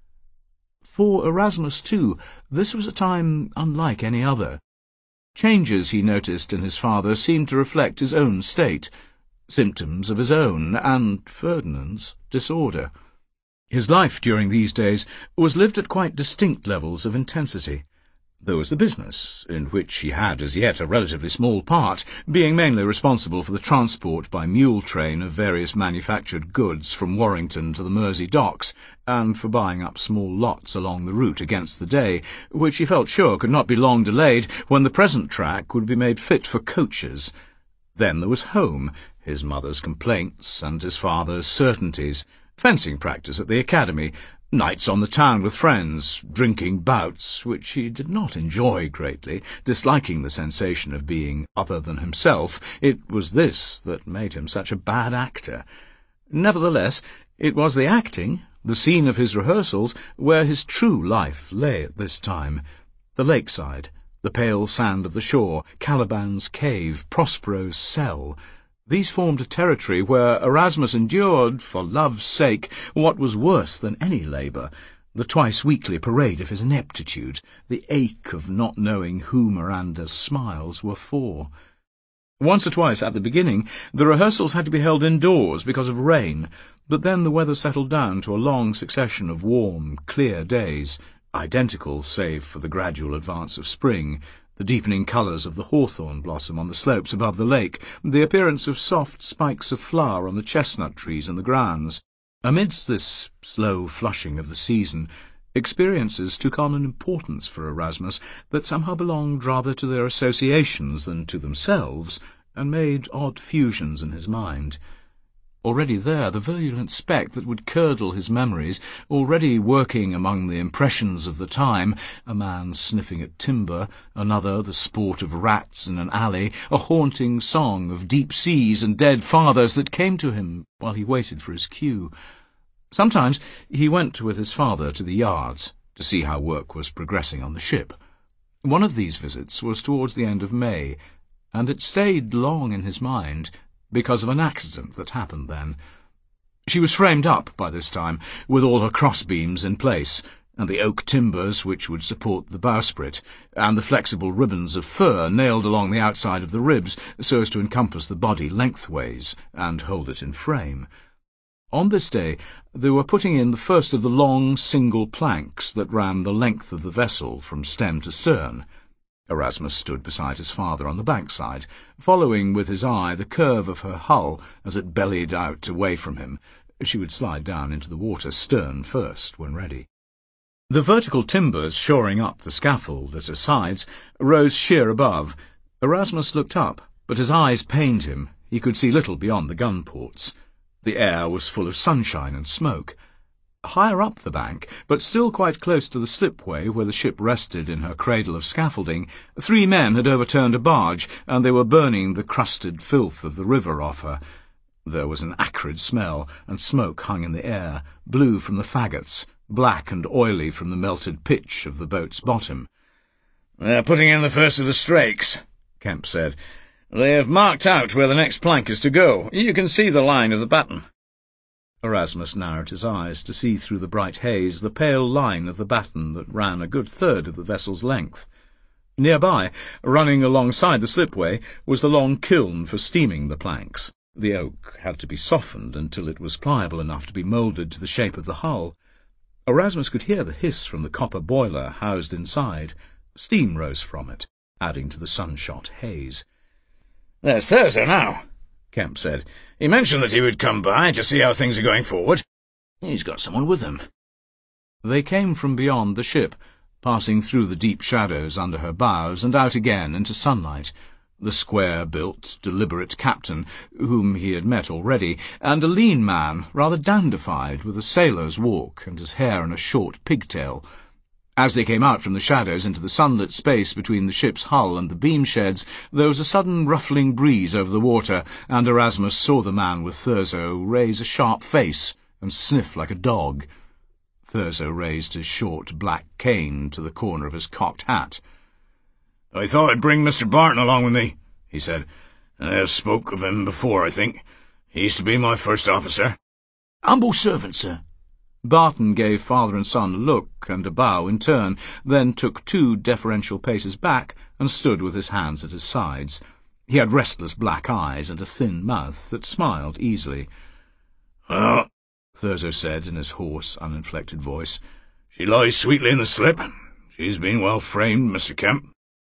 For Erasmus, too, this was a time unlike any other. Changes he noticed in his father seemed to reflect his own state, symptoms of his own and Ferdinand's disorder. His life during these days was lived at quite distinct levels of intensity. There was the business, in which he had as yet a relatively small part, being mainly responsible for the transport by mule train of various manufactured goods from Warrington to the Mersey docks, and for buying up small lots along the route against the day, which he felt sure could not be long delayed when the present track would be made fit for coaches. Then there was home, his mother's complaints and his father's certainties, fencing practice at the academy, nights on the town with friends, drinking bouts, which he did not enjoy greatly, disliking the sensation of being other than himself. It was this that made him such a bad actor. Nevertheless, it was the acting, the scene of his rehearsals, where his true life lay at this time. The lakeside, the pale sand of the shore, Caliban's cave, Prospero's cell. These formed a territory where Erasmus endured, for love's sake, what was worse than any labour, the twice-weekly parade of his ineptitude, the ache of not knowing who Miranda's smiles were for. Once or twice at the beginning, the rehearsals had to be held indoors because of rain, but then the weather settled down to a long succession of warm, clear days, identical save for the gradual advance of spring, the deepening colours of the hawthorn blossom on the slopes above the lake, the appearance of soft spikes of flower on the chestnut trees in the grounds. Amidst this slow flushing of the season, experiences took on an importance for Erasmus that somehow belonged rather to their associations than to themselves, and made odd fusions in his mind. Already there, the virulent speck that would curdle his memories, already working among the impressions of the time, a man sniffing at timber, another the sport of rats in an alley, a haunting song of deep seas and dead fathers that came to him while he waited for his cue. Sometimes he went with his father to the yards to see how work was progressing on the ship. One of these visits was towards the end of May, and it stayed long in his mind, because of an accident that happened then. She was framed up by this time, with all her crossbeams in place, and the oak timbers which would support the bowsprit, and the flexible ribbons of fir nailed along the outside of the ribs so as to encompass the body lengthways and hold it in frame. On this day they were putting in the first of the long single planks that ran the length of the vessel from stem to stern. Erasmus stood beside his father on the bankside, following with his eye the curve of her hull as it bellied out away from him. She would slide down into the water stern first when ready. The vertical timbers shoring up the scaffold at her sides rose sheer above. Erasmus looked up, but his eyes pained him. He could see little beyond the gun ports. The air was full of sunshine and smoke. Higher up the bank, but still quite close to the slipway where the ship rested in her cradle of scaffolding, 3 men had overturned a barge, and they were burning the crusted filth of the river off her. There was an acrid smell, and smoke hung in the air, blue from the faggots, black and oily from the melted pitch of the boat's bottom. "They're putting in the first of the strakes," Kemp said. "They have marked out where the next plank is to go. You can see the line of the batten." Erasmus narrowed his eyes to see through the bright haze the pale line of the batten that ran a good third of the vessel's length. Nearby, running alongside the slipway, was the long kiln for steaming the planks. The oak had to be softened until it was pliable enough to be moulded to the shape of the hull. Erasmus could hear the hiss from the copper boiler housed inside. Steam rose from it, adding to the sun-shot haze. "There's Thurzo now," Kemp said. "He mentioned that he would come by to see how things are going forward. He's got someone with him." They came from beyond the ship, passing through the deep shadows under her bows and out again into sunlight. The square-built, deliberate captain, whom he had met already, and a lean man, rather dandified, with a sailor's walk and his hair in a short pigtail. As they came out from the shadows into the sunlit space between the ship's hull and the beam sheds, there was a sudden ruffling breeze over the water, and Erasmus saw the man with Thurzo raise a sharp face and sniff like a dog. Thurzo raised his short black cane to the corner of his cocked hat. "I thought I'd bring Mr. Barton along with me," he said. "I have spoke of him before, I think. He used to be my first officer." "Humble servant, sir." Barton gave father and son a look and a bow in turn, then took 2 deferential paces back and stood with his hands at his sides. He had restless black eyes and a thin mouth that smiled easily. "Well," Thurzo said in his hoarse, uninflected voice, "she lies sweetly in the slip. She's been well framed, Mr. Kemp.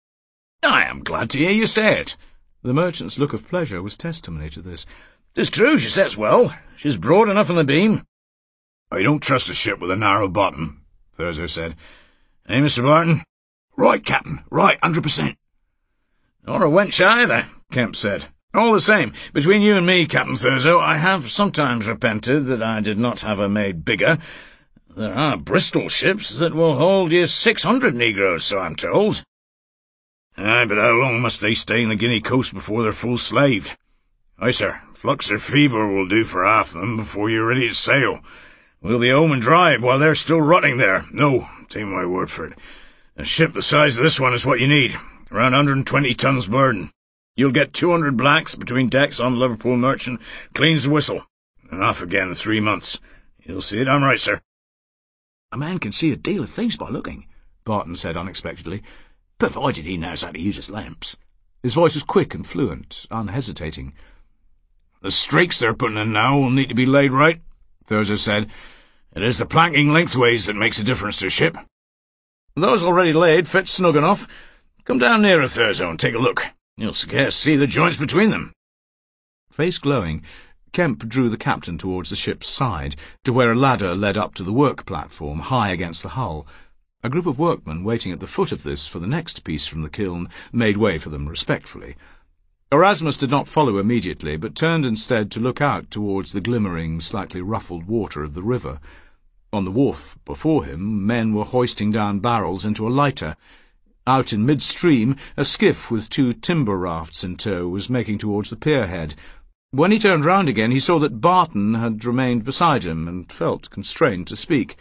I am glad to hear you say it. The merchant's look of pleasure was testimony to this. 'Tis true she sets well. She's broad enough in the beam. I don't trust a ship with a narrow bottom, Thurzo said. Eh, Mr. Barton? Right, Captain, right, 100%. Nor a wench either, Kemp said. All the same, between you and me, Captain Thurzo, I have sometimes repented that I did not have her made bigger. There are Bristol ships that will hold you 600 negroes, so I'm told. Aye, but how long must they stay in the Guinea coast before they're full slaved? Aye, sir, flux or fever will do for half of them before you're ready to sail. We'll be home and dry while they're still rotting there. No, take my word for it. A ship the size of this one is what you need. Around 120 tons burden. You'll get 200 blacks between decks on the Liverpool Merchant, clean as a whistle. And off again in 3 months. You'll see it, I'm right, sir. A man can see a deal of things by looking, Barton said unexpectedly, provided he knows how to use his lamps. His voice was quick and fluent, unhesitating. The streaks they're putting in now will need to be laid right, Thurzo said. It is the planking lengthways that makes a difference to a ship. Those already laid fit snug enough. Come down nearer, Thurzo, and take a look. You'll scarce see the joints between them. Face glowing, Kemp drew the captain towards the ship's side, to where a ladder led up to the work platform, high against the hull. A group of workmen waiting at the foot of this for the next piece from the kiln made way for them respectfully. Erasmus did not follow immediately, but turned instead to look out towards the glimmering, slightly ruffled water of the river. On the wharf before him, men were hoisting down barrels into a lighter. Out in mid-stream, a skiff with 2 timber rafts in tow was making towards the pierhead. When he turned round again, he saw that Barton had remained beside him, and felt constrained to speak.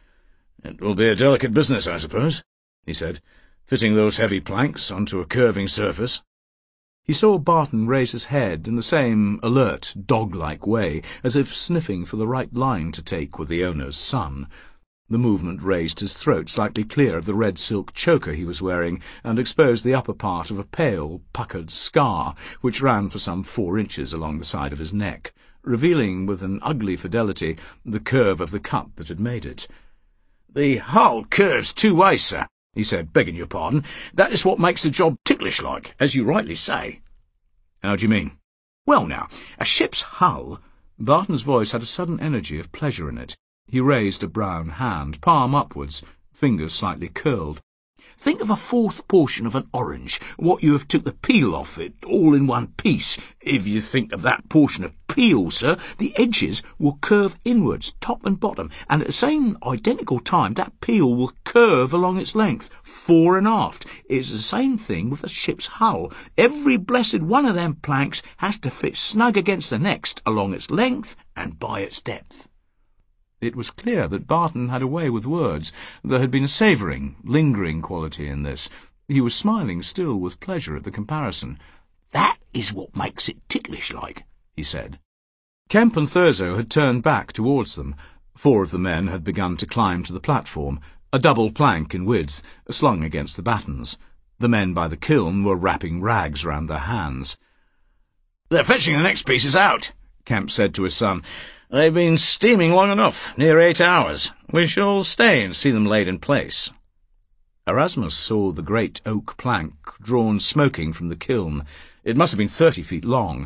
"It will be a delicate business, I suppose," he said, "fitting those heavy planks onto a curving surface." He saw Barton raise his head in the same alert, dog-like way, as if sniffing for the right line to take with the owner's son. The movement raised his throat slightly clear of the red silk choker he was wearing, and exposed the upper part of a pale, puckered scar, which ran for some 4 inches along the side of his neck, revealing with an ugly fidelity the curve of the cut that had made it. "The hull curves 2 ways, sir," he said, begging your pardon. "That is what makes the job ticklish-like, as you rightly say." "How do you mean?" "Well, now, a ship's hull—" Barton's voice had a sudden energy of pleasure in it. He raised a brown hand, palm upwards, fingers slightly curled. "Think of a 1/4 portion of an orange, what you have took the peel off it, all in one piece. If you think of that portion of peel, sir, the edges will curve inwards, top and bottom, and at the same identical time that peel will curve along its length, fore and aft. It's the same thing with a ship's hull. Every blessed one of them planks has to fit snug against the next, along its length and by its depth." It was clear that Barton had a way with words. There had been a savouring, lingering quality in this. He was smiling still with pleasure at the comparison. "That is what makes it ticklish-like," he said. Kemp and Thurzo had turned back towards them. 4 of the men had begun to climb to the platform, a double plank in width, slung against the battens. The men by the kiln were wrapping rags round their hands. "They're fetching the next pieces out," Kemp said to his son. "They've been steaming long enough, near 8 hours. We shall stay and see them laid in place." Erasmus saw the great oak plank drawn smoking from the kiln. It must have been 30 feet long.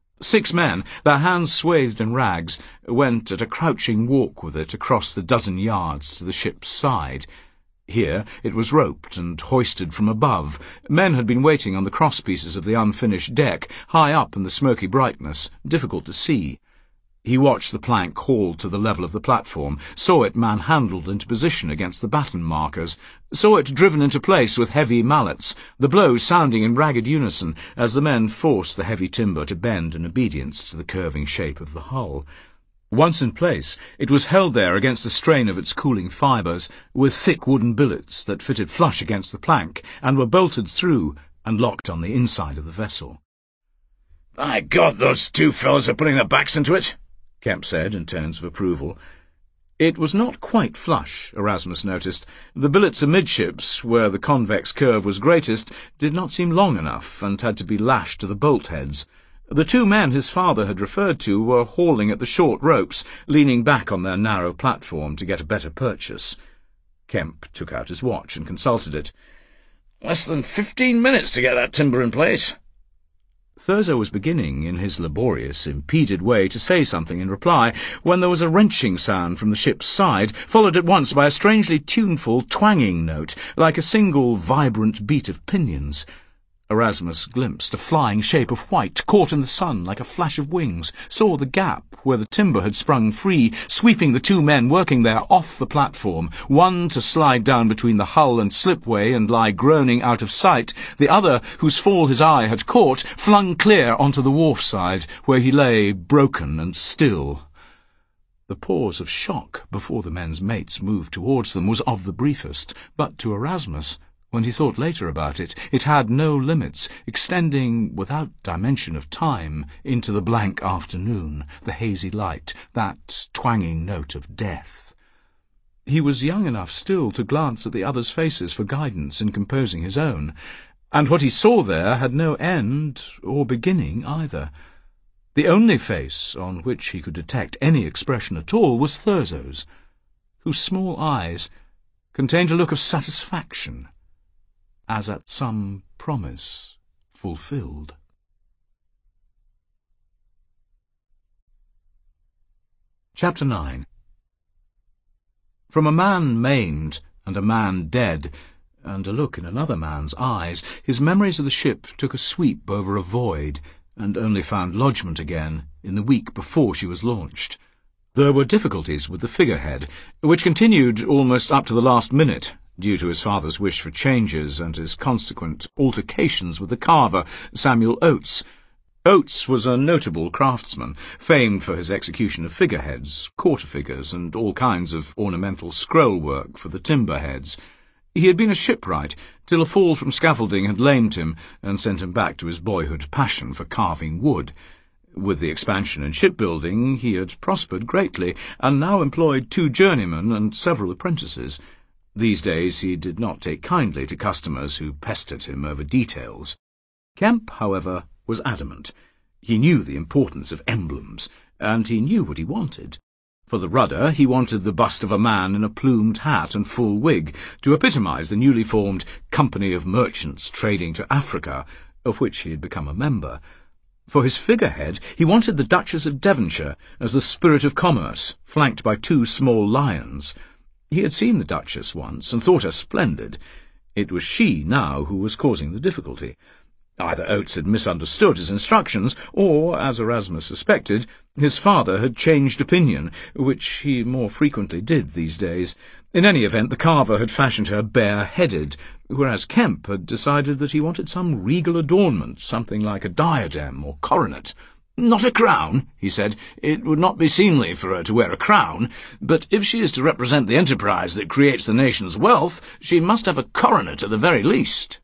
6 men, their hands swathed in rags, went at a crouching walk with it across the 12 yards to the ship's side. Here it was roped and hoisted from above. Men had been waiting on the crosspieces of the unfinished deck, high up in the smoky brightness, difficult to see. He watched the plank hauled to the level of the platform, saw it manhandled into position against the batten markers, saw it driven into place with heavy mallets, the blows sounding in ragged unison as the men forced the heavy timber to bend in obedience to the curving shape of the hull. Once in place, it was held there against the strain of its cooling fibres, with thick wooden billets that fitted flush against the plank and were bolted through and locked on the inside of the vessel. "By God, those 2 fellows are putting their backs into it," Kemp said in tones of approval. It was not quite flush, Erasmus noticed. The billets amidships, where the convex curve was greatest, did not seem long enough, and had to be lashed to the bolt heads. The 2 men his father had referred to were hauling at the short ropes, leaning back on their narrow platform to get a better purchase. Kemp took out his watch and consulted it. "Less than 15 minutes to get that timber in place." Thurzo was beginning, in his laborious, impeded way, to say something in reply, when there was a wrenching sound from the ship's side, followed at once by a strangely tuneful, twanging note, like a single vibrant beat of pinions. Erasmus glimpsed a flying shape of white, caught in the sun like a flash of wings, saw the gap where the timber had sprung free, sweeping the two men working there off the platform, one to slide down between the hull and slipway and lie groaning out of sight, the other, whose fall his eye had caught, flung clear onto the wharf side, where he lay broken and still. The pause of shock before the men's mates moved towards them was of the briefest, but to Erasmus, when he thought later about it, it had no limits, extending without dimension of time into the blank afternoon, the hazy light, that twanging note of death. He was young enough still to glance at the others' faces for guidance in composing his own, and what he saw there had no end or beginning either. The only face on which he could detect any expression at all was Thurzo's, whose small eyes contained a look of satisfaction, as at some promise fulfilled. Chapter 9. From a man maimed and a man dead, and a look in another man's eyes, his memories of the ship took a sweep over a void, and only found lodgment again in the week before she was launched. There were difficulties with the figurehead, which continued almost up to the last minute, due to his father's wish for changes and his consequent altercations with the carver, Samuel Oates. Oates was a notable craftsman, famed for his execution of figureheads, quarter figures, and all kinds of ornamental scroll work for the timber heads. He had been a shipwright, till a fall from scaffolding had lamed him and sent him back to his boyhood passion for carving wood. With the expansion in shipbuilding he had prospered greatly, and now employed 2 journeymen and several apprentices. These days he did not take kindly to customers who pestered him over details. Kemp, however, was adamant. He knew the importance of emblems, and he knew what he wanted. For the rudder he wanted the bust of a man in a plumed hat and full wig, to epitomize the newly formed Company of Merchants Trading to Africa, of which he had become a member. For his figurehead he wanted the Duchess of Devonshire as the spirit of commerce, flanked by 2 small lions. He had seen the Duchess once, and thought her splendid. It was she now who was causing the difficulty. Either Oates had misunderstood his instructions, or, as Erasmus suspected, his father had changed opinion, which he more frequently did these days. In any event, the carver had fashioned her bare-headed, whereas Kemp had decided that he wanted some regal adornment, something like a diadem or coronet. "Not a crown," he said. "It would not be seemly for her to wear a crown, but if she is to represent the enterprise that creates the nation's wealth, she must have a coronet at the very least."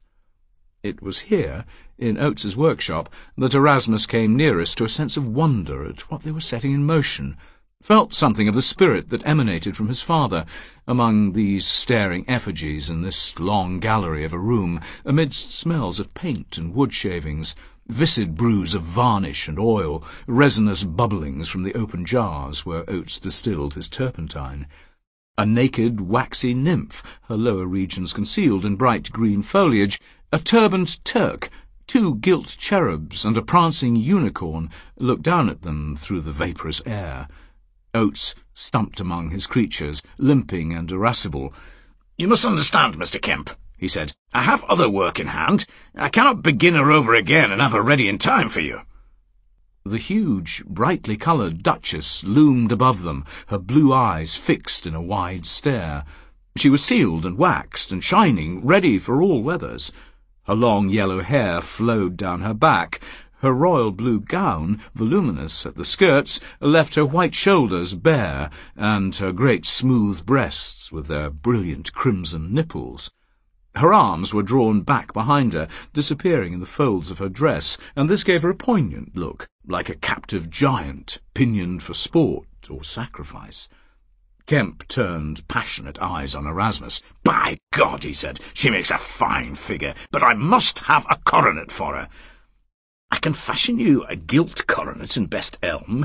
It was here, in Oates's workshop, that Erasmus came nearest to a sense of wonder at what they were setting in motion, felt something of the spirit that emanated from his father, among these staring effigies in this long gallery of a room, amidst smells of paint and wood shavings, viscid brews of varnish and oil, resinous bubblings from the open jars where Oates distilled his turpentine. A naked, waxy nymph, her lower regions concealed in bright green foliage, a turbaned Turk, 2 gilt cherubs, and a prancing unicorn looked down at them through the vaporous air. Oates stumped among his creatures, limping and irascible. "You must understand, Mr. Kemp," he said. "I have other work in hand. I cannot begin her over again and have her ready in time for you." The huge, brightly coloured Duchess loomed above them, her blue eyes fixed in a wide stare. She was sealed and waxed and shining, ready for all weathers. Her long yellow hair flowed down her back. Her royal blue gown, voluminous at the skirts, left her white shoulders bare, and her great smooth breasts with their brilliant crimson nipples. Her arms were drawn back behind her, disappearing in the folds of her dress, and this gave her a poignant look, like a captive giant, pinioned for sport or sacrifice. Kemp turned passionate eyes on Erasmus. "By God," he said, "she makes a fine figure, but I must have a coronet for her. I can fashion you a gilt coronet in best elm.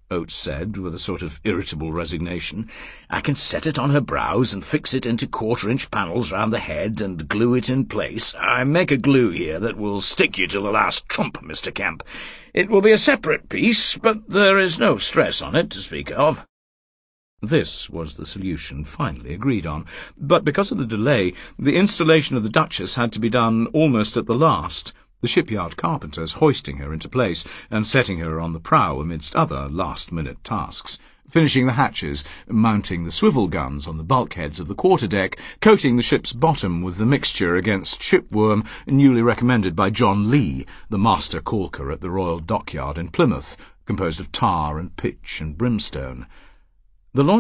Oates said, with a sort of irritable resignation. "I can set it on her brows and fix it into quarter-inch panels round the head and glue it in place. I make a glue here that will stick you to the last trump, Mr. Kemp. It will be a separate piece, but there is no stress on it to speak of." This was the solution finally agreed on, but because of the delay, the installation of the Duchess had to be done almost at the last, the shipyard carpenters hoisting her into place and setting her on the prow amidst other last-minute tasks, finishing the hatches, mounting the swivel guns on the bulkheads of the quarter-deck, coating the ship's bottom with the mixture against shipworm newly recommended by John Lee, the master caulker at the Royal Dockyard in Plymouth, composed of tar and pitch and brimstone. The